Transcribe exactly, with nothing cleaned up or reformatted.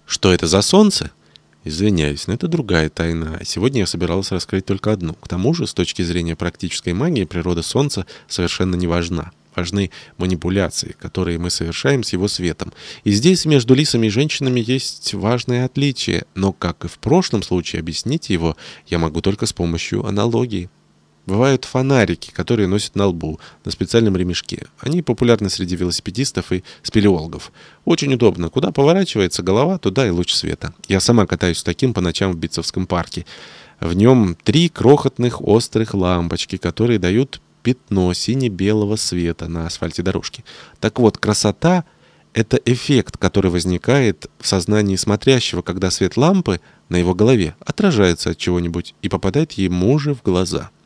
Что это за солнце? Извиняюсь, но это другая тайна. А сегодня я собирался раскрыть только одну. К тому же, с точки зрения практической магии, природа Солнца совершенно не важна. Важны манипуляции, которые мы совершаем с его светом. И здесь между лисами и женщинами есть важное отличие. Но, как и в прошлом случае, объяснить его я могу только с помощью аналогии. Бывают фонарики, которые носят на лбу, на специальном ремешке. Они популярны среди велосипедистов и спелеологов. Очень удобно. Куда поворачивается голова, туда и луч света. Я сама катаюсь с таким по ночам в Битцевском парке. В нем три крохотных острых лампочки, которые дают пятно сине-белого света на асфальте дорожки. Так вот, красота — это эффект, который возникает в сознании смотрящего, когда свет лампы на его голове отражается от чего-нибудь и попадает ему же в глаза.